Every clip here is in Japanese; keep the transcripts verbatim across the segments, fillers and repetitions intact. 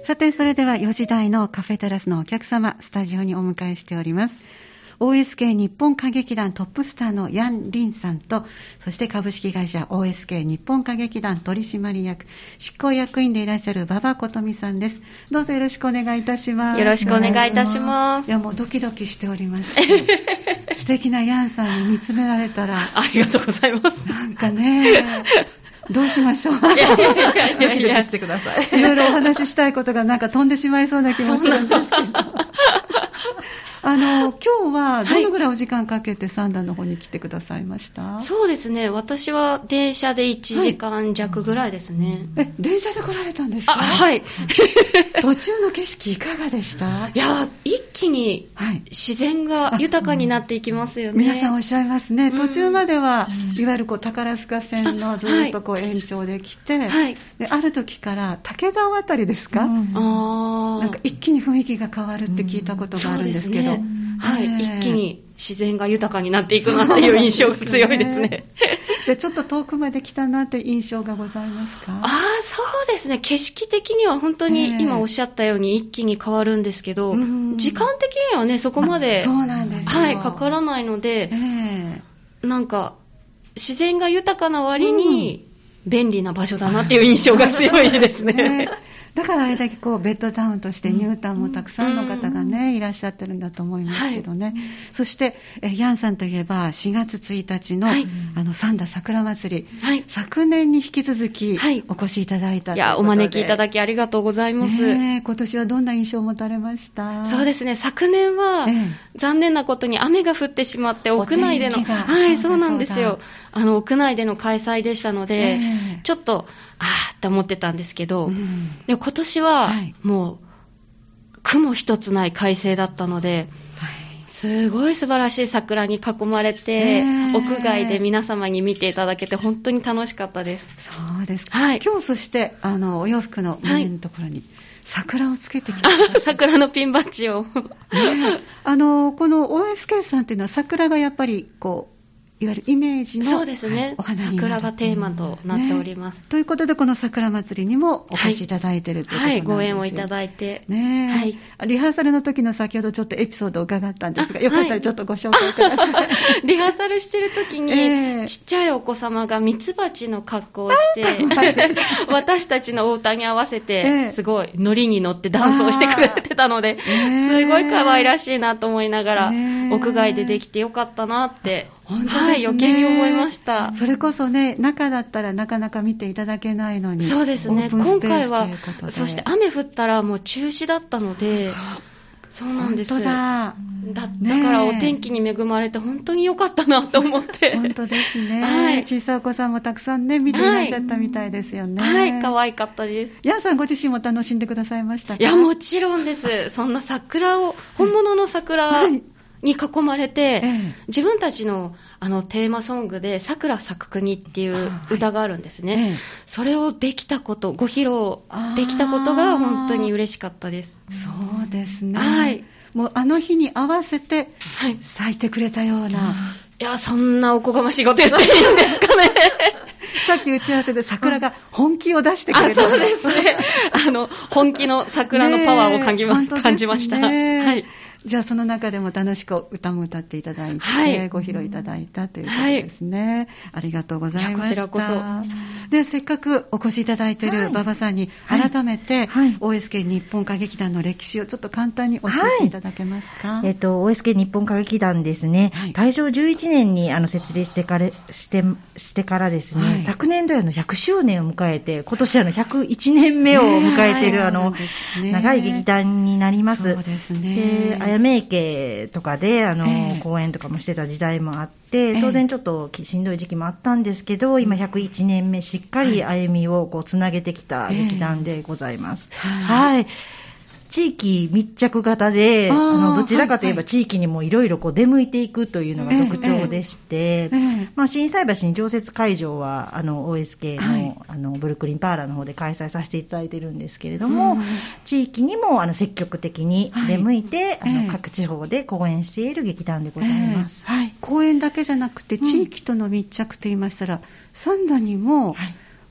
さて、それではよじ台のカフェテラスのお客様、スタジオにお迎えしております。オーエスケー 日本歌劇団トップスターのヤン・リンさんと、そして株式会社 オーエスケー 日本歌劇団取締役執行役員でいらっしゃる馬場琴美さんです。どうぞよろしくお願いいたします。 よろしくお願いいたします。 いや、もうドキドキしておりまして素敵なヤンさんに見つめられたらありがとうございます。 なんかねどうしましょう。いやいやいやいやいやしてください。いろいろお話ししたいことがなんか飛んでしまいそうな気もするんですけどあの今日はどのぐらいお時間かけて三段の方に来てくださいました？ はい、そうですね、私は電車でいちじかん弱ぐらいですね。 はい、え、電車で来られたんですか？ あ、はい途中の景色いかがでした？ いや、一気に自然が豊かになっていきますよね。 皆さんおっしゃいますね。途中までは、うん、いわゆるこう宝塚線のずっとこう延長で来て、はい、である時から武田尾あたりですか、うん、あなんか一気に雰囲気が変わるって聞いたことがあるんですけど、うん、 はい、一気に自然が豊かになっていくなっていう印象が強いですね。 じゃあちょっと遠くまで来たなという印象がございますか？ ああ、そうですね。景色的には本当に今おっしゃったように一気に変わるんですけど、時間的にはねそこまで、 そうなんですよ、 はい、かからないので、なんか自然が豊かな割に便利な場所だなっていう印象が強いですね。 だからあれだけこうベッドタウンとしてニュータウンもたくさんの方がね、うん、いらっしゃってるんだと思いますけどね、はい、そしてえヤンさんといえばしがつついたちの、はい、あの三田桜祭り、はい、昨年に引き続きお越しいただいたということで、いや、 お招きいただきありがとうございます、 ね、今年はどんな印象を持たれました？ そうですね、昨年は、ええ、残念なことに雨が降ってしまって屋内での、はい、そうなんですよ、あの屋内での開催でしたので、ええ、ちょっとあーって思ってたんですけど、うん、で今年はもう雲一つない快晴だったので、はい、すごい素晴らしい桜に囲まれて、えー、屋外で皆様に見ていただけて本当に楽しかったです。 そうですか、はい、今日そしてあのお洋服の胸のところに、はい、桜をつけてきた桜のピンバッジを、ね、 あのこの オーエスケー さんというのは桜がやっぱりこういわゆるイメージのそうですね、お花になる桜がテーマとなっております、ね、 ということでこの桜祭りにもお越しいただいているということなんですよ、 はいはい、ご縁をいただいて、 ね、はい、リハーサルの時の先ほどちょっとエピソードを伺ったんですが、よかったらちょっとご紹介ください、はい、 リハーサルしてる時に、えー、ちっちゃいお子様がミツバチの格好をして私たちのお歌に合わせて、えー、すごいノリに乗ってダンスをしてくれてたので、えー、すごい可愛らしいなと思いながら、えー、屋外でできてよかったなって本当ですね、はい、余計に思いました。 それこそね、中だったらなかなか見ていただけないのに、 そうですね、今回はそして雨降ったらもう中止だったので、そうそうなんです。 本当だ。 だ, だからお天気に恵まれて本当に良かったなと思って本当ですね、はい、小さいお子さんもたくさんね見ていらっしゃったみたいですよね。 はい、はい、可愛かったです。 ヤンさんご自身も楽しんでくださいましたか？ いや、もちろんです。そんな桜を本物の桜、はいはいに囲まれて、ええ、自分たち の, あのテーマソングで桜咲く国っていう歌があるんですね、はいええ、それをできたことご披露できたことが本当に嬉しかったです。 そうですね、はい、もうあの日に合わせて咲いてくれたような、はい、 いや、そんなおこがましいこと言っていいんですかねさっき打ち合わせで桜が本気を出してくれた、 あ、そうですねあの本気の桜のパワーを感じ、ま、感じました、はい。 じゃあその中でも楽しく歌も歌っていただいて、はい、ご披露いただいたということですね、はい、ありがとうございました。 こちらこそで、せっかくお越しいただいている馬場さんに改めて、はい、オーエスケー 日本歌劇団の歴史をちょっと簡単に教えていただけますか？ はい、えっと、オーエスケー 日本歌劇団ですね、はい、大正じゅういちねんにあの設立してから、してしてからですね、はい、昨年度はのひゃくしゅうねんを迎えて、今年はのひゃくいちねんめを迎えている、ね、あの、ね、長い劇団になります。 そうですね。 で、あやめ池とかであの、えー、公演とかもしてた時代もあって、当然ちょっとしんどい時期もあったんですけど、えー、今ひゃくいちねんめしっかり歩みをこうつなげてきた劇団でございます、えー、はい、はい、地域密着型で、あのどちらかといえば地域にもいろいろ出向いていくというのが特徴でして、えーえーまあ、心斎橋に常設会場はあの オーエスケー の、はい、あのブルックリンパーラーの方で開催させていただいてるんですけれども、うん、地域にもあの積極的に出向いて、はい、あのえー、各地方で公演している劇団でございます、 えーはい、公演だけじゃなくて地域との密着といいましたら、うん、三田にも、はい、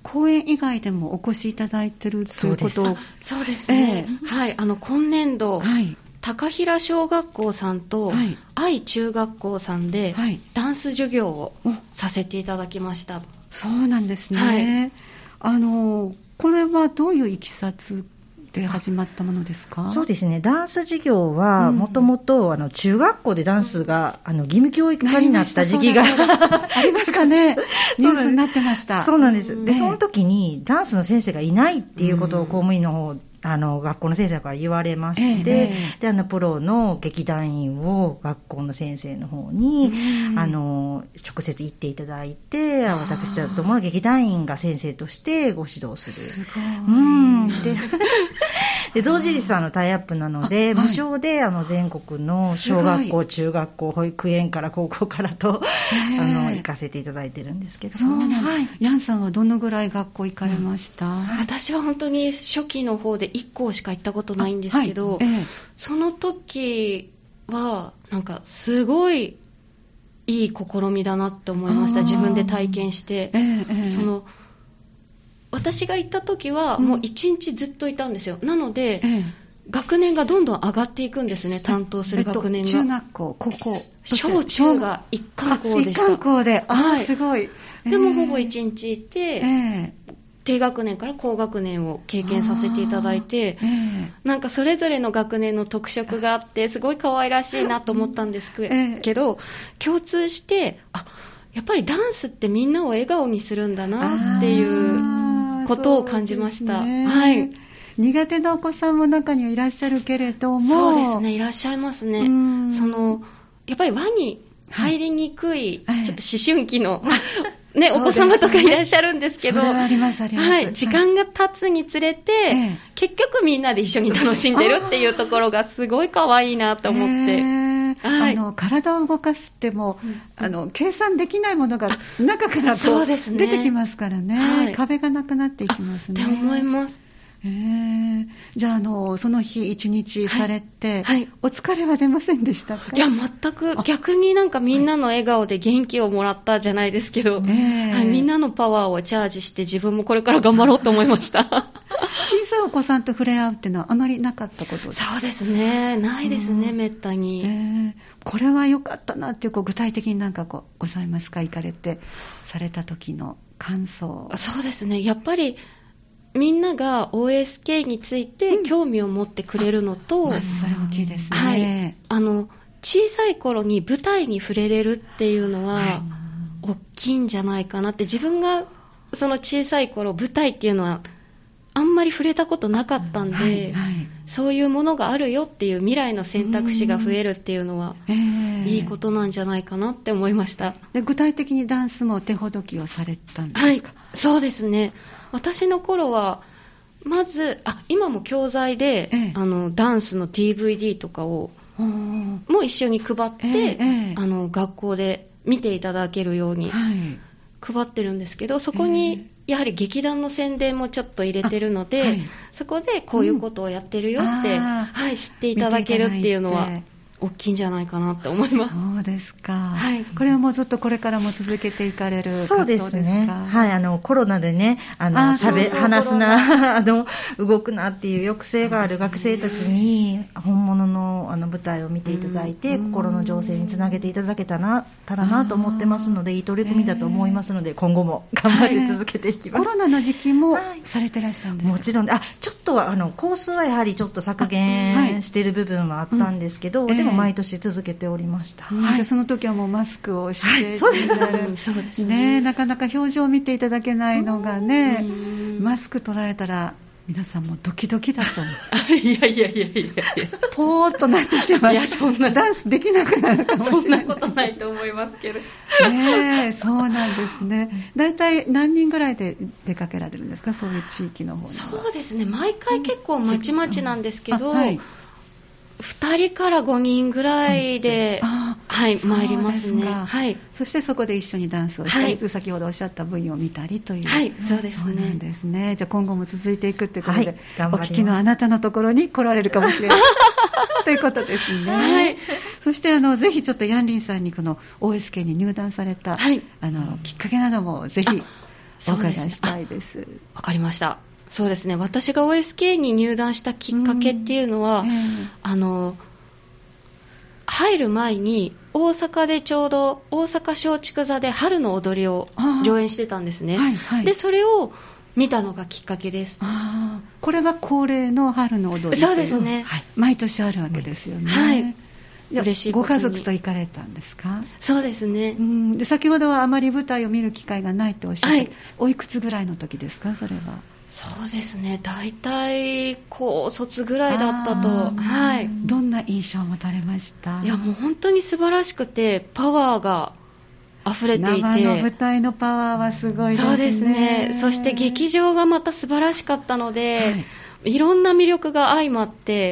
公演以外でもお越しいただいてるということを。 そうですね、えー、はい、あの今年度、はい、高平小学校さんと、はい、愛中学校さんで、はい、ダンス授業をさせていただきました。 そうなんですね、はい、あのこれはどういういきさつで始まったものですか？ そうですね、ダンス授業はもともと中学校でダンスが、うん、あの義務教育化になった時期がありましたね。ニュースになってました。 そうなんです。で、その時にダンスの先生がいないっていうことを公務員の方、あの学校の先生から言われまして、ええ、であのプロの劇団員を学校の先生の方に、うん、あの直接行っていただいて、私どもの劇団員が先生としてご指導する。 すごい。 うんでで同時率のタイアップなので、はい、無償であの全国の小学校、中学校、保育園から高校からと、あの行かせていただいてるんですけど。 そうなんです、はい、ヤンさんはどのぐらい学校行かれました？うん、 私は本当に初期の方でいっ校しか行ったことないんですけど、はいええ、その時はなんかすごいいい試みだなって思いました。自分で体験して、ええ、その私が行った時はもう一日ずっといたんですよ、うん、なので、ええ、学年がどんどん上がっていくんですね。担当する学年が、えっと、 中学校、高校、 小中が一貫校でした。 一貫校で、あ、はい、すごい、 えー、でもほぼ一日いて、えー、低学年から高学年を経験させていただいて、えー、なんかそれぞれの学年の特色があってすごい可愛らしいなと思ったんですけど、えー、共通してあやっぱりダンスってみんなを笑顔にするんだなっていうことを感じました、ね、はい、 苦手なお子さんも中にはいらっしゃるけれども。 そうですね、いらっしゃいますね。そのやっぱり輪に入りにくい、はい、ちょっと思春期の、ね、お子様とかいらっしゃるんですけど、 それはありますあります、 はい、時間が経つにつれて、はい、結局みんなで一緒に楽しんでるっていうところがすごい可愛いなと思って、はい、 あの体を動かすっても、うん、あの計算できないものが中からこうそうですね、 出てきますからね、はい、壁がなくなっていきますねって思います。 えー、じゃあ、あのその日一日されて、 はいはい、 お疲れは出ませんでしたか？ いや全く逆になんかみんなの笑顔で元気をもらったじゃないですけど、はいはい、みんなのパワーをチャージして自分もこれから頑張ろうと思いました小さいお子さんと触れ合うっていうのはあまりなかったことですか？ そうですね、ないですね、めったに、 えー、これは良かったなっていう、こう具体的に何かこうございますか？行かれてされた時の感想。 そうですね、やっぱりみんなが オーエスケー について興味を持ってくれるのと、うん、 まずそれ大きいですね、 はい、あの小さい頃に舞台に触れれるっていうのは大きいんじゃないかなって。自分がその小さい頃舞台っていうのはあんまり触れたことなかったんで、はいはい、そういうものがあるよっていう未来の選択肢が増えるっていうのは、えー、いいことなんじゃないかなって思いました。 で具体的にダンスも手ほどきをされたんですか？はい、 そうですね。私の頃はまずあ今も教材で、ええ、あのダンスの ディーブイディー とかをも一緒に配って、ええ、あの学校で見ていただけるように配ってるんですけど、そこにやはり劇団の宣伝もちょっと入れてるので、はい、そこでこういうことをやってるよって、うんはい、知っていただけるっていうのは大きいんじゃないかなって思います。 そうですか、はい、これはもうずっとこれからも続けていかれる活動ですか？ そうですね、はい、あのコロナでね、あのしゃべ話すなあの動くなっていう抑制がある学生たちに本物 の, あの舞台を見ていただいて、うん、心の情勢につなげていただけたらなと思ってますので、いい取り組みだと思いますので、今後も頑張って続けていきます。 コロナの時期もされてらっしゃるんですか？ もちろん、あちょっとはあのコースはやはりちょっと削減している部分はあったんですけど、でも毎年続けておりました、 うんはい、じゃあその時はもうマスクをして、はい、そうですね、なかなか表情を見ていただけないのがね、マスク取られたら皆さんもドキドキだと思ういやいやいやいやいやポーッとなってしまう。いやそんなダンスできなくなるかもしれない。 そんなことないと思いますけどねえ、そうなんですね。だいたい何人ぐらいで出かけられるんですか？そういう地域の方には。 そうですね、毎回結構まちまちなんですけど、うんはい、ふたりからごにんぐらいで、あはい、参りますね。はい、 そしてそこで一緒にダンスをしたり、はい、先ほどおっしゃった部位を見たりという。 はい、そうですね。 そうなんですね。じゃあ今後も続いていくということで、はい、お聞きのあなたのところに来られるかもしれないということですね。はい。そしてあのぜひちょっとヤンリンさんにこの オーエスケー に入団された、はい、あのきっかけなどもぜひ。 お伺いしたいです。 わかりました。そうですね、私が オーエスケー に入団したきっかけっていうのは、うんえー、あの入る前に大阪でちょうど大阪松竹座で春の踊りを上演してたんですね、はいはい、でそれを見たのがきっかけです。 あこれは恒例の春の踊り。 そうですね、 はい、毎年あるわけですよね。 はい嬉しいことに。 ご家族と行かれたんですか？ そうですね。 うんで先ほどはあまり舞台を見る機会がないとおっしゃって、はい、おいくつぐらいの時ですかそれは？ そうですね、大体高卒ぐらいだったと、はい、 どんな印象を持たれました？ いやもう本当に素晴らしくてパワーが溢れていて、 生の舞台のパワーはすごいですね。 そうですね。そして劇場がまた素晴らしかったので、はい、いろんな魅力が相まって、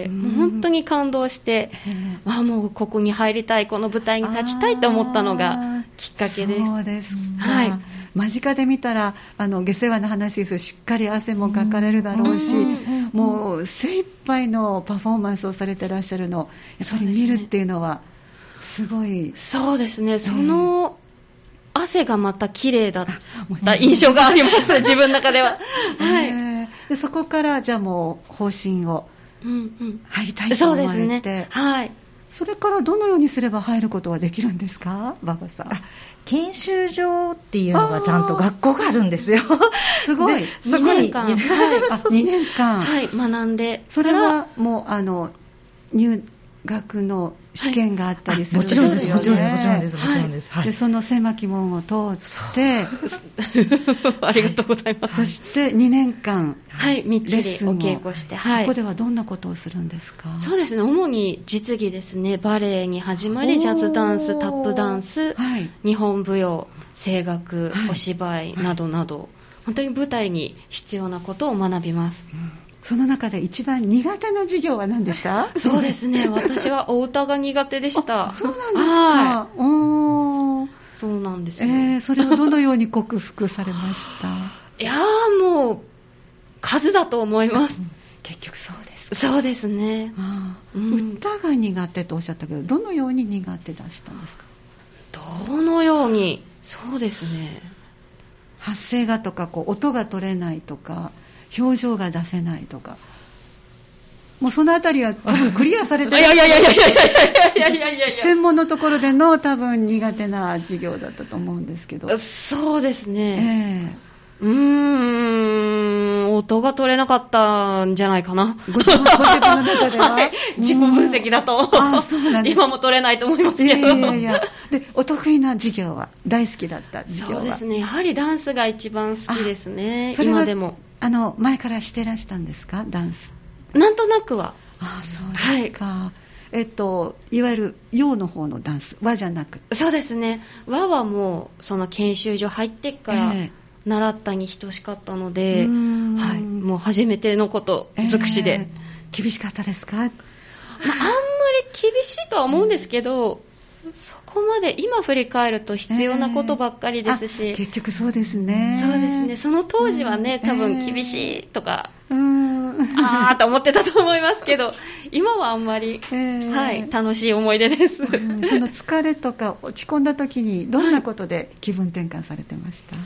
もう本当に感動して、あもうここに入りたい、この舞台に立ちたいと思ったのがきっかけです。 そうですか。 はい。 間近で見たらあの下世話な話です。しっかり汗もかかれるだろうし、もう精一杯のパフォーマンスをされてらっしゃるのをやっぱり見るっていうのはすごい。 そうですね。その、えー、汗がまた綺麗だった印象があります自分の中では、はい、えー、でそこからじゃあもう方針を入りたいと思われて、 そうですね、はい、 それからどのようにすれば入ることはできるんですか馬場さん？ 研修所っていうのがちゃんと学校があるんですよ。 すごい。 そこににねんかん、はい、 あにねんかん、 はい、学んで、 それはもうあの入学の試験があったりするんですよね。 もちろんです、もちろんです、もちろんです、もちろんです。 はい、でその狭き門を通ってありがとうございます。 そしてにねんかん、 はい、みっちりお稽古して、 はい、そこではどんなことをするんですか？ そうですね、主に実技ですね。バレエに始まり、ジャズダンス、タップダンス、はい、日本舞踊、声楽、はい、お芝居などなど、はい、本当に舞台に必要なことを学びます。うん、 その中で一番苦手な授業は何でした？ そうですね、私はお歌が苦手でした。 そうなんですか。はい、おそうなんですよ、 えー、それをどのように克服されました？ いやーもう数だと思います。 結局そうです。 そうですね。 あ、うん、歌が苦手とおっしゃったけど、どのように苦手出したんですか？ どのように、そうですね、 発声がとかこう音が取れないとか表情が出せないとか、もうそのあたりは多分クリアされてる。 いやいやいやいやいやいやいやいや、 専門のところでの多分苦手な授業だったと思うんですけど。 そうですね、えー、うーん、音が取れなかったんじゃないかな。 ご自分、ご自分の中では、はい、 自己分析だと。あ、そうなんです。今も取れないと思いますけど。 いやいやいや。で、お得意な授業は、大好きだった授業は？ そうですね、やはりダンスが一番好きですね。今でも。 あの前からしてらしたんですか、ダンス？ なんとなくは。 ああ、そうですか。はい、えっと、いわゆる洋の方のダンス、和じゃなく。 そうですね、和はもうその研修所入ってから習ったに等しかったので、えーはい、もう初めてのこと尽くしで、えー、厳しかったですか？まあ、 あんまり厳しいとは思うんですけど、うん、そこまで今振り返ると必要なことばっかりですし、 えー、結局そうですね。 そうですね、その当時はね、多分厳しいとか、えーあーと思ってたと思いますけど、今はあんまり、えーはい、楽しい思い出です。うん、 その疲れとか落ち込んだ時にどんなことで気分転換されてました？はい、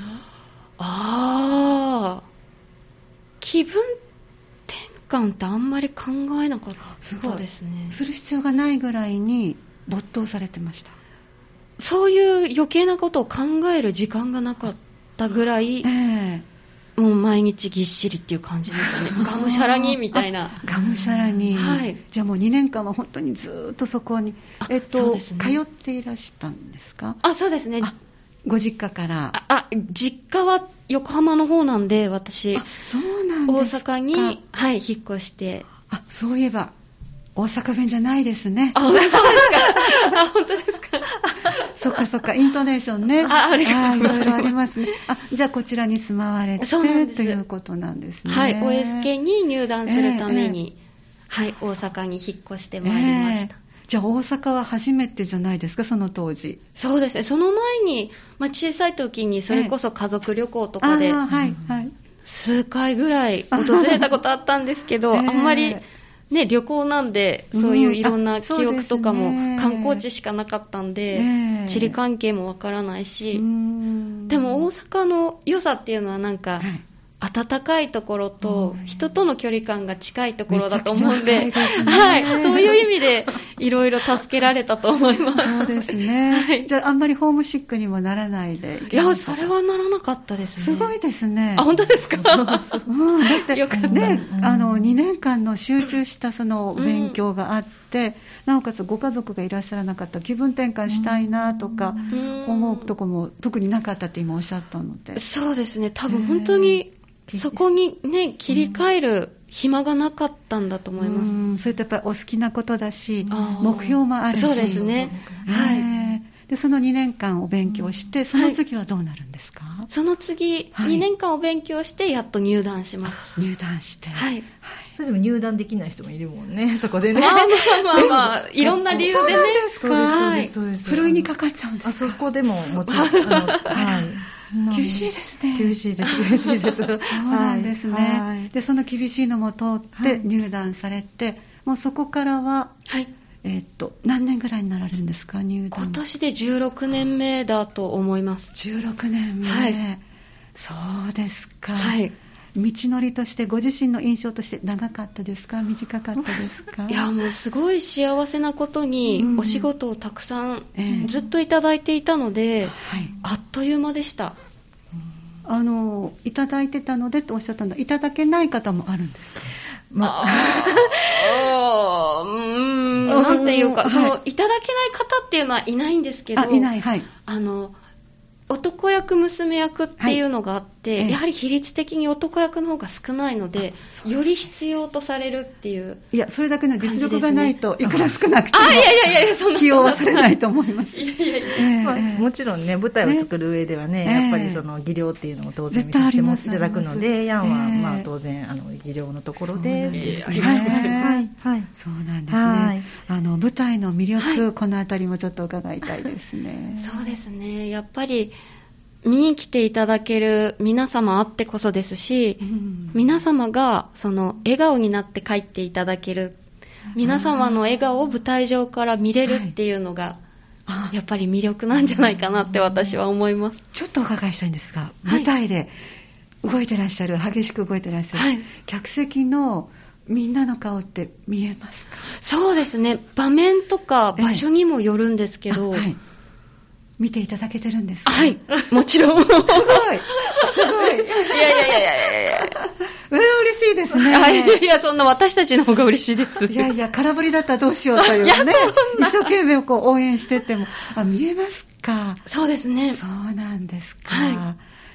あー、気分転換ってあんまり考えなかったですね。 する必要がないぐらいに没頭されてました？ そういう余計なことを考える時間がなかったぐらい、えーもう毎日ぎっしりっていう感じですよね。がむしゃらにみたいな。 がむしゃらに、はい、じゃあもうにねんかんは本当にずっとそこに、えっと、ね、通っていらしたんですか？ あ、そうですね。 ご実家から。 ああ、実家は横浜の方なんで、私、 あ、そうなんですか。 大阪に、はい、引っ越して。 あ、そういえば大阪弁じゃないですね。 あ、そうですか。あ、本当ですか。 そっかそっか、イントネーションね。 あ、ありがとうございます。 いろいろありますね。あ、じゃあこちらに住まわれて、そうなんですということなんですね。 はい、オーエスケー に入団するために、えーえー、はい、大阪に引っ越してまいりました。えー、 じゃあ大阪は初めてじゃないですか、その当時。 そうですね、その前に、まあ、小さい時にそれこそ家族旅行とかで、えーあはいはい、数回ぐらい訪れたことあったんですけど、えー、あんまり、ね、旅行なんでそういういろんな記憶とかも観光地しかなかったんで、うんね、地理関係もわからないし、でもも大阪の良さっていうのはなんか、はい、暖かいところと人との距離感が近いところだと思うんで、はい、そういう意味でいろいろ助けられたと思います。 そうですね、はい、じゃああんまりホームシックにもならないでいいや、それはならなかったですね。 すごいですね。 あ、本当ですか？ うん、だってよかったね、あのにねんかんの集中したその勉強があって、うん、なおかつご家族がいらっしゃらなかったら気分転換したいなとか思うとこも特になかったって今おっしゃったので。 そうですね、多分本当にそこにね、切り替える暇がなかったんだと思います。 うん、それとやっぱりお好きなことだし、目標もあるし。 そうですね。はい。 で、そのにねんかんお勉強して、その次はどうなるんですか？はい、 その次、はい、にねんかんお勉強して、やっと入団します。 入団して。 はい。 それでも入団できない人もいるもんね、そこでね。 まあまあまあまあ、いろんな理由でね。 そうですか。そうです、そうです。ふるいにかかっちゃうんですか？ あそこでももちろん、あの、はい。 厳しいですね。 厳しいです、厳しいです。そうなんですね。はい、で、その厳しいのも通って入団されて、はい、もうそこからは、はい、えー、っと何年ぐらいになられるんですか、入団？ 今年でじゅうろくねんめだと思います。 じゅうろくねんめ。はい。そうですか。 はい。 道のりとしてご自身の印象として長かったですか、短かったですか？ いや、もうすごい幸せなことにお仕事をたくさんずっといただいていたので、うん、はい、あっという間でした。 あのいただいてたのでとおっしゃったので、いただけない方もあるんですか？ まあ、うーん、なんていうか、はい、そのいただけない方っていうのはいないんですけど、 あ、いない、はい、 あの男役娘役っていうのがあって、はい、やはり比率的に男役の方が少ないので、より必要とされるっていう、 いや、それだけの実力がないと、いくら少なくてもあ、いやいやいや、そんな起用はされないと思います。いやいやいや、 えーまあ、もちろんね、舞台を作る上ではね、えー、やっぱりその技量っていうのも当然見させていただくので、ヤンは、まあ、当然あの技量のところでですね。 はいはい、そうなんですね。はい、あの舞台の魅力、はい、このあたりもちょっと伺いたいですね。 そうですね、やっぱり見に来ていただける皆様あってこそですし、うん、皆様がその笑顔になって帰っていただける、皆様の笑顔を舞台上から見れるっていうのが、はい、やっぱり魅力なんじゃないかなって私は思います。 ちょっとお伺いしたいんですが、舞台で動いてらっしゃる、激しく動いてらっしゃる、はい、客席のみんなの顔って見えますか？ そうですね、場面とか場所にもよるんですけど、ええ、はい、 見ていただけてるんですか？ はい、もちろん。すごい、すごい。 いやいやいやいやいや嬉しいですね。 いや、そんな私たちの方が嬉しいです。 いやいや、空振りだったらどうしようというね、一生懸命こう応援してても、あ、見えますか？ そうですね。 そうなんですか。はい、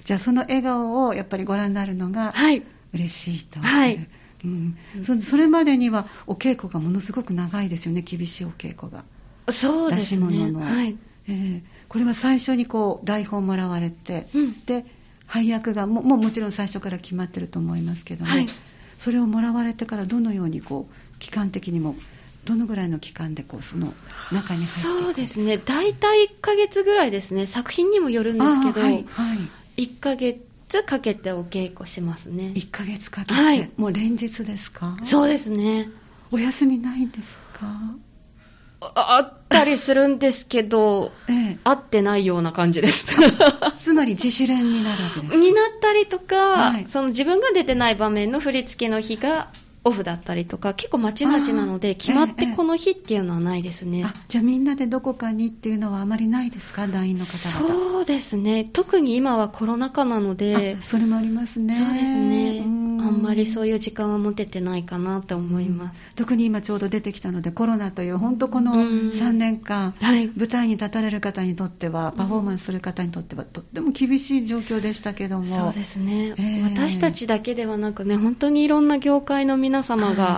じゃあその笑顔をやっぱりご覧になるのが嬉しいと。はい。うん、そ, それまでにはお稽古がものすごく長いですよね、厳しいお稽古が。 そうですね。出し物の、はい、 えー、これは最初にこう台本をもらわれて、うん、で配役が も, もうもちろん最初から決まってると思いますけども、はい、それをもらわれてからどのようにこう期間的にもどのぐらいの期間でこうその中に入っていくんですか？ そうですね、大体いっかげつぐらいですね。作品にもよるんですけど、はいはい、いっかげつかけてお稽古しますね。 いっかげつかけて、はい、もう連日ですか？ そうですね。 お休みないんですか？ あ, あったりするんですけど、ええ、合ってないような感じです。 つまり自主練になるわけですか？ になったりとか、はい、その自分が出てない場面の振り付けの日がオフだったりとか、結構まちまちなので決まってこの日っていうのはないですね。 ええ、あ、じゃあみんなでどこかにっていうのはあまりないですか、団員の方々？ そうですね、特に今はコロナ禍なので。 それもありますね。 そうですね、あんまりそういう時間は持ててないかなと思います。 うん、特に今ちょうど出てきたので、コロナという本当このさんねんかん、はい、舞台に立たれる方にとっては、パフォーマンスする方にとってはとっても厳しい状況でしたけども。 そうですね、えー、私たちだけではなくね、本当にいろんな業界の皆様が、はい、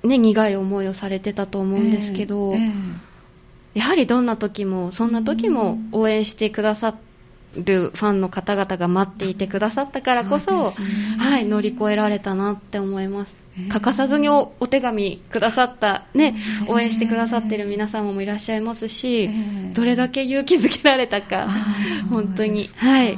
ね、苦い思いをされてたと思うんですけど、えーえー、やはりどんな時もそんな時も応援してくださるファンの方々が待っていてくださったからこそ、そ、ね、はい、乗り越えられたなって思います。えー、欠かさずに お, お手紙くださった、ね、えー、応援してくださっている皆様もいらっしゃいますし、えー、どれだけ勇気づけられたか、本当に、はい、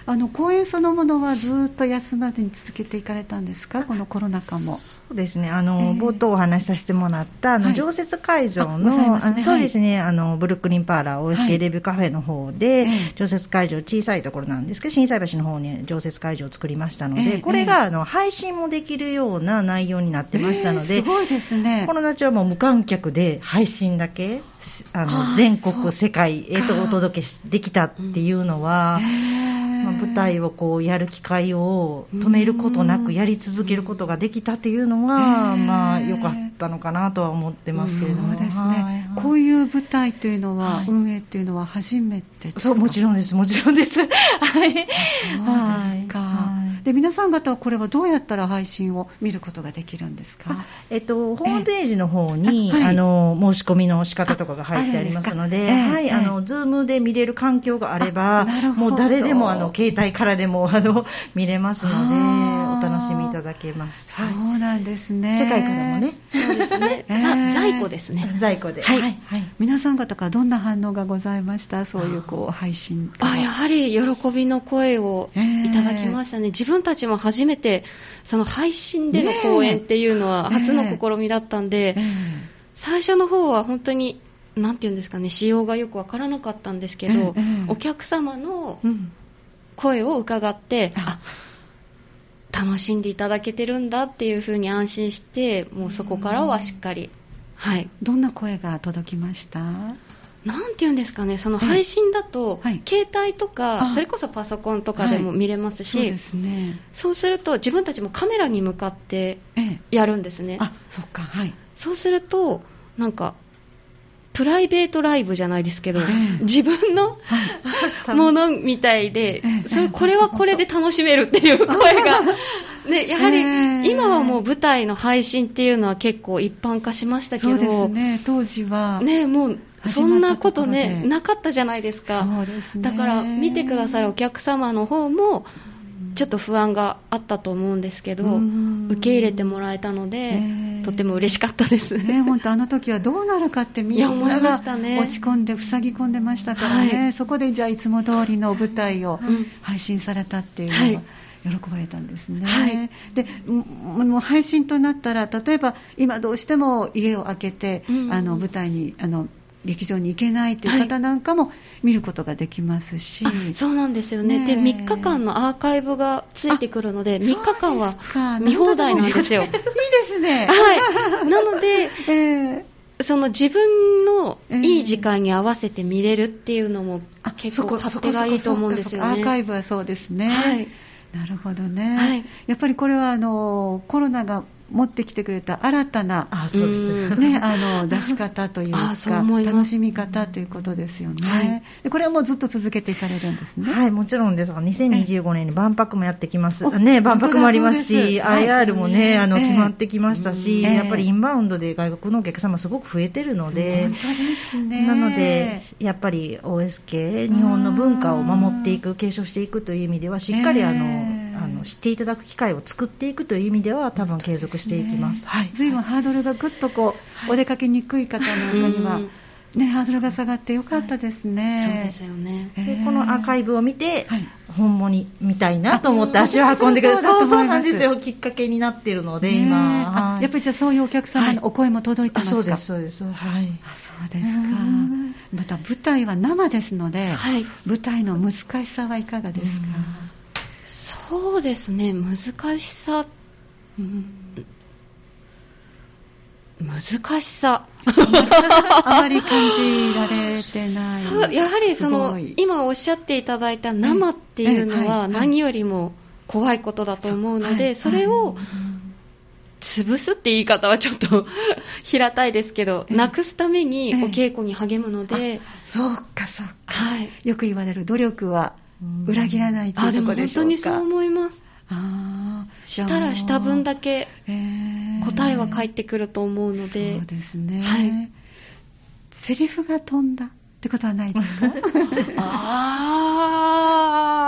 あの公演そのものはずっと休まずに続けていかれたんですか、このコロナ禍も。 そうですね、あの、 えー、 冒頭お話しさせてもらったあの、はい、常設会場の、ね、あのそうですね、はい、あのブルックリンパーラー オーエスケー レビューカフェの方で、はい、常設会場、小さいところなんですけど、心斎橋の方に常設会場を作りましたので、えー、これがあの配信もできるような内容になってましたので、えー、 すごいですね。 この夏はもう無観客で配信だけあの全国世界へとお届けできたっていうのは、まあ、舞台をこうやる機会を止めることなくやり続けることができたっていうのは、まあ良かったのかなとは思ってますけれども。 そうですね、はいはい、こういう舞台というのは、はい、運営っていうのは初めてですか？ そう、もちろんです、もちろんです。はい、 そうですか。はい、で皆さん方はこれはどうやったら配信を見ることができるんですか？ えっと、ホームページの方に、あ、はい、あの申し込みの仕方とかが入ってありますので、はい、あのズームで見れる環境があれば、もう誰でもあの携帯からでもあの見れますのでお楽しみいただけます。 そうなんですね。 世界からもね。 そうですね。えー、在庫ですね。 在庫で。 はい。 はいはい、 皆さん方からどんな反応がございました？そういうこう配信。 あ、やはり喜びの声をいただきましたね。えー、自分たちも初めてその配信での公演っていうのは初の試みだったんで、えーえー、最初の方は本当になんていうんですかね、仕様がよくわからなかったんですけど、えーえー、お客様の声を伺って、うん、あ、楽しんでいただけてるんだっていうふうに安心して、もうそこからはしっかり、はい。 どんな声が届きました？ なんていうんですかね、その配信だと、はい、携帯とかそれこそパソコンとかでも見れますし、はい、そうですね、そうすると自分たちもカメラに向かってやるんですね。 ええ、あ、そっか、はい。 そうするとなんかプライベートライブじゃないですけど、ええ、自分のものみたいで、ええ、それこれはこれで楽しめるっていう声が、ね、やはり今はもう舞台の配信っていうのは結構一般化しましたけど、 そうですね、当時はね、もうそんなことねなかったじゃないですか。 そうですね。 だから見てくださるお客様の方もちょっと不安があったと思うんですけど、受け入れてもらえたので、えー、とても嬉しかったです、 ね、本当あの時はどうなるかってみんなが落ち込んで塞ぎ込んでましたからね、はい、そこでじゃあいつも通りの舞台を配信されたっていうのは、はい、喜ばれたんですね、はい、でもう配信となったら、例えば今どうしても家を空けて、うん、あの舞台にあの劇場に行けないという方なんかも見ることができますし、 はい、そうなんですよ ね, ねでみっかかんのアーカイブがついてくるので、みっかかんは見放題なんですよ。いいですね、 はい、なので、えー、その自分のいい時間に合わせて見れるっていうのも結構勝手がいいと思うんですよね。 アーカイブはそうですね、 はい、 なるほどね、 はい、 やっぱりこれはあのコロナが持ってきてくれた新たなあそうです、 ね、あの出し方というか楽しみ方ということですよね、はい、でこれはもうずっと続けていかれるんですね。 はい、もちろんです。にせんにじゅうごねんに万博もやってきます、ね、万博もありますし、アイアール も、ね、あの決まってきましたし、えー、やっぱりインバウンドで外国のお客様すごく増えてるので、 本当ですね、 なのでやっぱり オーエスケー 日本の文化を守っていく、継承していくという意味ではしっかりあの、えー、あの知っていただく機会を作っていくという意味では多分継続していきます。はい、 随分ハードルがぐっとこう、はい、お出かけにくい方なんかには、ね、ハードルが下がってよかったですね、 はい、そうですよね。 でこのアーカイブを見て、はい、本物見たいなと思って足を運んでくる、そうそうなんですよ、きっかけになっているので、今、 はい、やっぱりじゃあそういうお客様のお声も届いてますか？ はい、そうですそうです、はい、 あ、そうですか。また舞台は生ですので、はい、舞台の難しさはいかがですか？ そうですね、難しさ、うん、難しさあまり感じられてない。 そう、やはりその今おっしゃっていただいた生っていうのは何よりも怖いことだと思うので、それを潰すって言い方はちょっと平たいですけど、なくすためにお稽古に励むので、 そうかそうか、 はい、 よく言われる努力は裏切らないというところでしょうか。 あ、でも本当にそう思います。 あ、 したらした分だけ答えは返ってくると思うので、 えー、そうですね、 はい、 セリフが飛んだってことはないですか？ あ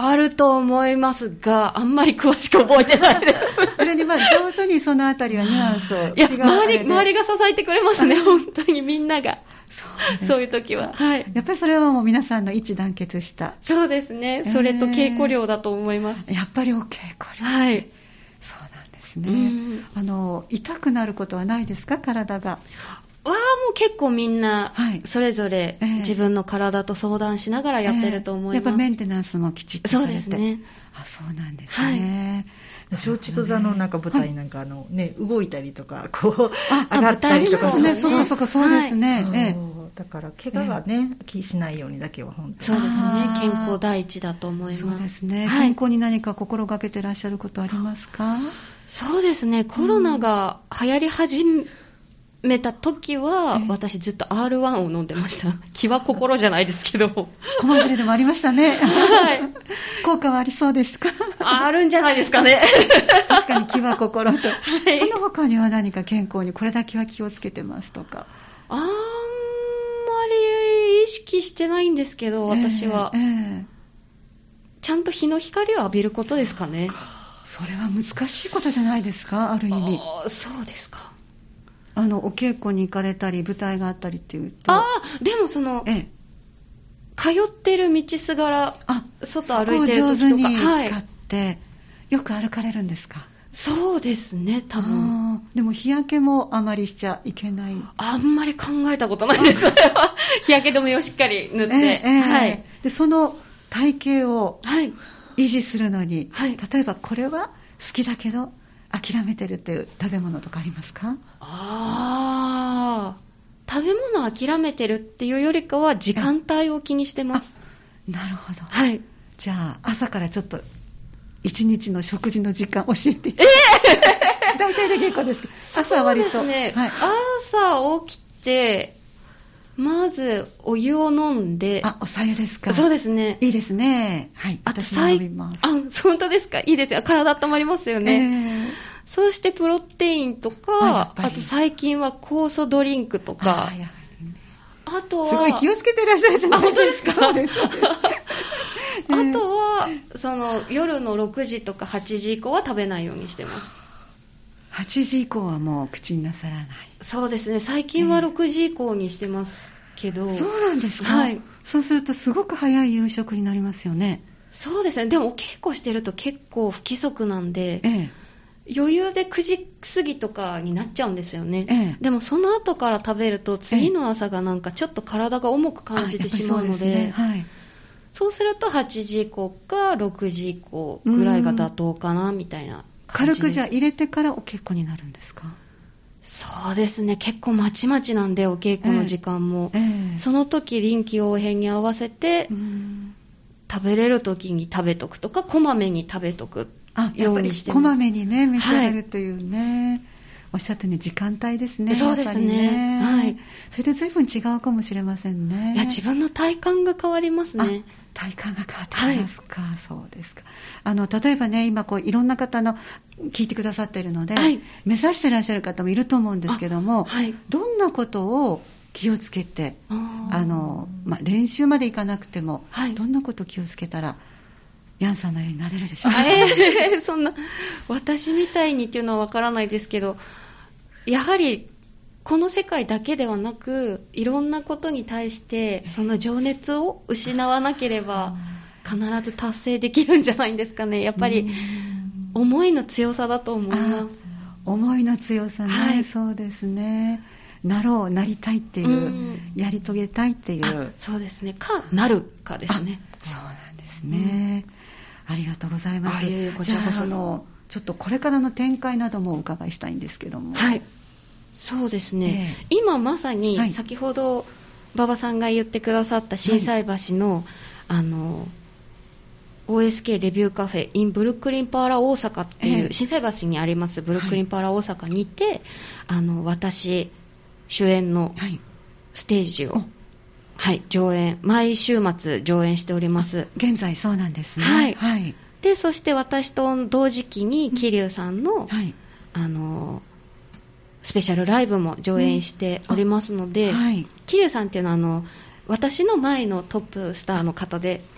あると思いますが、あんまり詳しく覚えてないです。 それにまあ上手にそのあたりはニュアンスを違う。 いや、周り、周りが支えてくれますね、本当にみんなが。 そうそういう時は。はい。 やっぱりそれはもう皆さんの一致団結した。 そうですね。それと稽古量だと思います。 えー、やっぱりお稽古量。 はい。 そうなんですね。あの、痛くなることはないですか、体が。 わあ、もう結構みんな、それぞれ自分の体と相談しながらやってると思います。 えー、やっぱメンテナンスもきちっとされて。 そうですね。 あ、そうなんですね。 はい、松竹座のなんか舞台なんかあの、ね、動いたりとか、こう、上がったりとかするんですね。そうかそうか、そうですね。 はい、えーだから怪我がね、気、えー、しないようにだけは本当に。 そうですね。健康第一だと思います。 そうですね。はい、健康に何か心がけてらっしゃることありますか？ そうですね。コロナが流行り始めた時は、うん、私ずっと アールワン を飲んでました。気は心じゃないですけど。 小まずれでもありましたね。はい。効果はありそうですか？ あるんじゃないですかね。 確かに気は心と。はい、その他には何か健康にこれだけは気をつけてますとか。 あーあんまり意識してないんですけど、私は、えーえー、ちゃんと日の光を浴びることですかね。 それは難しいことじゃないですか、ある意味。 あ、そうですか。 あのお稽古に行かれたり舞台があったりっていうと、 ああ、でもその、ええ、通ってる道すがら、あ、外歩いてる時とか、 そこを上手に使って、はい、よく歩かれるんですか？ そうですね、多分。 でも日焼けもあまりしちゃいけない。 あんまり考えたことないです。日焼け止めをしっかり塗って、 えーえーはい、でその体型を維持するのに、はい、例えばこれは好きだけど諦めてるっていう食べ物とかありますか？ あー、食べ物を諦めてるっていうよりかは時間帯を気にしてます。 なるほど。 はい。 じゃあ朝からちょっと一日の食事の時間教えて。えー、大体で結構ですけど。朝は割と。 そうですね。はい、朝起きて、まずお湯を飲んで。 あ、お茶湯ですか？ そうですね。 いいですね。はい。 あと私も飲みます。 あ、本当ですか？いいですよ。体温まりますよね。えー、そしてプロテインとか、あと最近は酵素ドリンクとか。あ, あとは。 すごい気をつけてらっしゃるじゃないですか。 あ、本当ですか？ そうです。 あとは、その夜のろくじとかはちじ以降は食べないようにしてます。 はちじ以降はもう口になさらない。 そうですね。最近はろくじ以降にしてますけど。 えー、そうなんですか？ はい。 そうするとすごく早い夕食になりますよね。 そうですね。でもお稽古してると結構不規則なんで、えー、余裕でくじ過ぎとかになっちゃうんですよね。えー、でもその後から食べると次の朝がなんかちょっと体が重く感じてしまうので、ね、はい、そうするとはちじ以降かろくじ以降ぐらいが妥当かなみたいな感じです。 軽くじゃあ入れてからお稽古になるんですか？ そうですね。結構まちまちなんでお稽古の時間も、えーえー、その時臨機応変に合わせて食べれる時に食べとくとかこまめに食べとくようにしてます。 こまめにね召し上がるというね、はい、おっしゃったように時間帯ですね。 そうですね。はい。 それで随分違うかもしれませんね。 いや、自分の体感が変わりますね。 体感が変わってきますか、はい、そうですか。あの例えばね、今こういろんな方の聞いてくださっているので、はい、目指していらっしゃる方もいると思うんですけども、はい、どんなことを気をつけて、あの、まあ、練習までいかなくても、はい、どんなことを気をつけたらヤンさんのようになれるでしょうか？ えー、そんな私みたいにっていうのはわからないですけど、やはりこの世界だけではなくいろんなことに対してその情熱を失わなければ必ず達成できるんじゃないんですかね。やっぱり思いの強さだと思います。 思いの強さね、はい、そうですね。なろう、なりたいっていう、うん、やり遂げたいっていう。 そうですね。かなるかですね。 そうなんですね、うん、ありがとうございます。 あ、いえいえ、こちらこそ。 じゃあ、あのちょっとこれからの展開などもお伺いしたいんですけども。 はい、そうですね、えー、今まさに先ほど馬場さんが言ってくださった心斎橋の、はい、あの オーエスケー レビューカフェ in ブルックリンパーラ大阪っていう、えー、心斎橋にありますブルックリンパーラ大阪にて、はい、あの私主演のステージを、はいはい、上演毎週末上演しております。 現在そうなんですね。 はい、はい、でそして私と同時期に桐生さんの、はい、あのスペシャルライブも上演しておりますので、うん、はい、桐生さんっていうのはあの私の前のトップスターの方で、はい、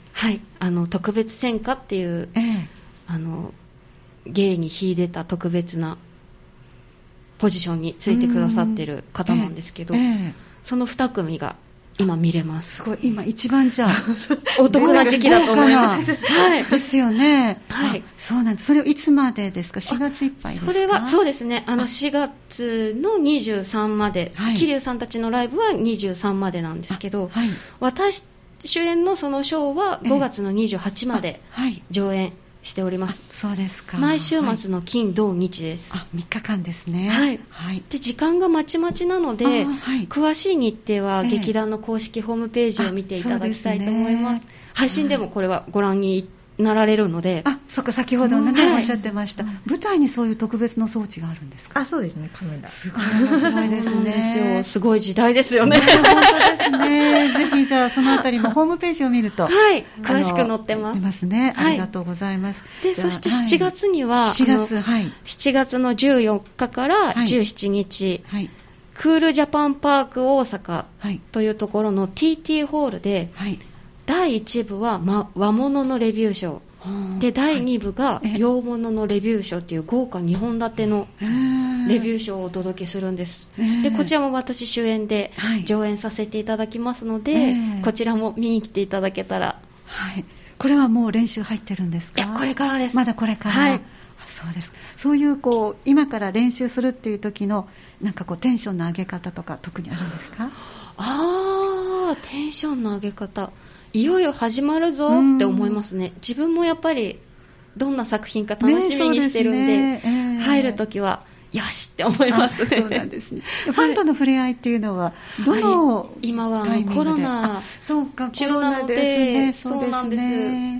はい、あの特別専科っていう、ええ、あの芸に秀でた特別なポジションについてくださってる方なんですけど、ええ、そのに組が今見れます。 すごい、今一番じゃあお得な時期だと思います。 はい、ですよね。 はい、 そうなんです。それをいつまでですか？しがついっぱいですか？ それはそうですね。あのしがつのにじゅうさんまで、はい、桐生さんたちのライブはにじゅうさんまでなんですけど、はい、私主演のそのショーはごがつのにじゅうはちまで上演しております。 そうですか。 毎週末の金土日です。 あ、みっかかんですね。 はい、はい、で時間がまちまちなので、はい、詳しい日程は劇団の公式ホームページを見ていただきたいと思います。配信でもこれはご覧になられるので。 あ、そっか、先ほどね、はい、おっしゃってました。舞台にそういう特別の装置があるんですか？ あ、そうですね、カメラ。 すごい面白いですね。 ですよ。すごい時代ですよね。 ね、本当ですね。ぜひじゃあそのあたりもホームページを見ると、 はい、詳しく載ってます。 載ってますね。ありがとうございます。 はい、で、そしてしちがつには、 はい、しちがつ、はい、 しちがつのじゅうよっかからじゅうしちにち、はいはい、クールジャパンパーク大阪というところの ティーティー ホールで、はい、だいいち部は、ま、和物のレビュー賞で、だいに部が洋物のレビュー賞っていう豪華にほん立てのレビュー賞をお届けするんです。で、こちらも私主演で上演させていただきますので、こちらも見に来ていただけたら。 はい、これはもう練習入ってるんですか？ いや、これからです。 まだこれから。はい、そうです。そういうこう今から練習するっていう時のなんかこうテンションの上げ方とか特にあるんですか？ あー、テンションの上げ方、いよいよ始まるぞって思いますね。自分もやっぱりどんな作品か楽しみにしてるんで、ね、えー、入るときはよしって思いますね。 そうなんですね。ファンとの触れ合いっていうのはどの今はコロナ中なので、ね、そうなんです。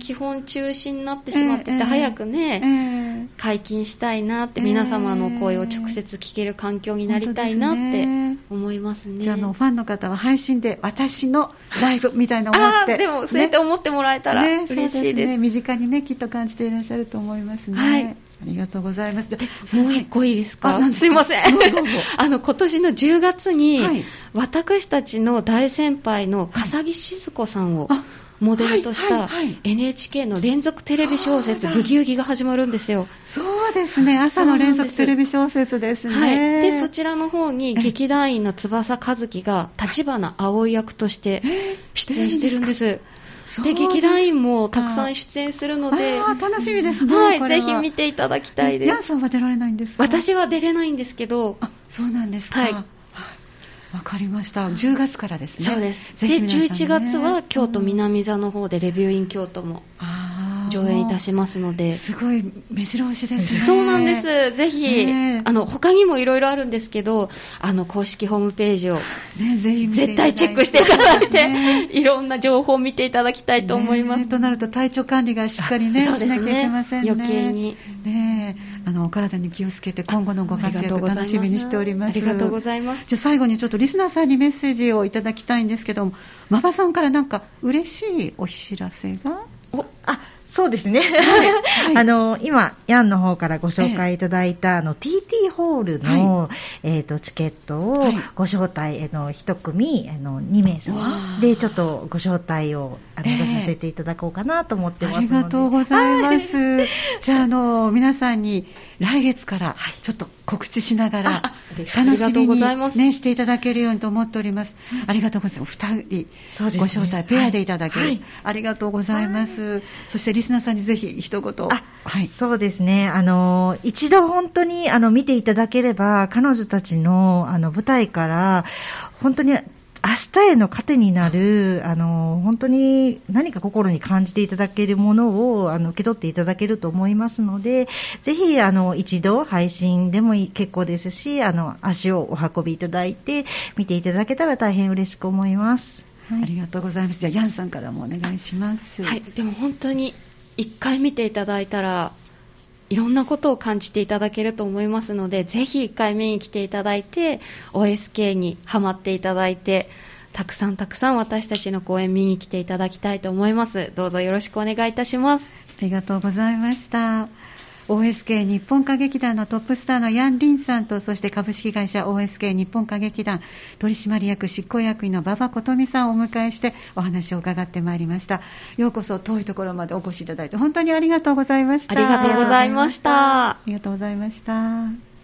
基本中止になってしまってて、えー、早くね、えー、解禁したいなって、皆様の声を直接聞ける環境になりたいなって思いますね。 じゃあ、あのファンの方は配信で私のライブみたいな思って、 あ、でもそうやって思ってもらえたら嬉しいです。ね、ですね、 身近にねきっと感じていらっしゃると思いますね。はい、ありがとうございます。 もう一個いいですか？すいません。あの今年のじゅうがつに、はい、私たちの大先輩の笠木静子さんをモデルとした エヌエイチケー の連続テレビ小説ブギウギが始まるんですよ。 そうですね、朝の連続テレビ小説ですね。 はい、でそちらの方に劇団員の翼和樹が立花葵役として出演してるんです。で劇団員もたくさん出演するので、 あ、楽しみですね。 はい、ぜひ見ていただきたいです。 ヤンさんは出られないんですか？ 私は出れないんですけど。 あ、そうなんですか。 はい、 わかりました。じゅうがつからですね。 そうです。でじゅういちがつは京都南座の方でレビューイン京都も上演いたしますので。 すごい目白押しですね。 そうなんです。ぜひ、ね、あの他にもいろいろあるんですけど、あの公式ホームページを、ね、ぜひ絶対チェックしていただいて、ね、いろんな情報を見ていただきたいと思います。 ね、となると体調管理がしっかりね、 そうですね、 しなきゃいけませんね。 余計に、 ね、あのお体に気をつけて今後のご活躍楽しみにしております。 ありがとうございます。 じゃあ最後にちょっとリスナーさんにメッセージをいただきたいんですけども、馬場さんからなんか嬉しいお知らせが。 お、あ、そうですね、はいはい、あの今ヤンの方からご紹介いただいた、ええ、あの ティーティー ホールの、はい、えー、とチケットをご招待、はい、のいち組あのにめいさまでちょっとご招待をあの、えー、出させていただこうかなと思ってますので。 ありがとうございます、はい、じゃあ、あの皆さんに来月からちょっと告知しながら楽しみに、ね、していただけるようにと思っております。ありがとうございます。ふたりご招待、ね、ペアでいただける、はい、ありがとうございます、はい、そしてリスナーさんにぜひ一言。 あ、はい、そうですね、あの一度本当にあの見ていただければ彼女たち の, あの舞台から本当に明日への糧になる、あの本当に何か心に感じていただけるものをあの受け取っていただけると思いますので、ぜひあの一度配信でも結構ですし、あの足をお運びいただいて見ていただけたら大変嬉しく思います。 はい、ありがとうございます。じゃあヤンさんからもお願いします。 はい、でも本当に一回見ていただいたらいろんなことを感じていただけると思いますので、ぜひいっかい見に来ていただいて オーエスケー にハマっていただいて、たくさんたくさん私たちの公演見に来ていただきたいと思います。どうぞよろしくお願いいたします。 ありがとうございました。 オーエスケー 日本歌劇団のトップスターのヤン・リンさんと、そして株式会社 オーエスケー 日本歌劇団取締役執行役員の馬場琴美さんをお迎えしてお話を伺ってまいりました。ようこそ遠いところまでお越しいただいて本当にありがとうございました。 ありがとうございました。 ありがとうございました。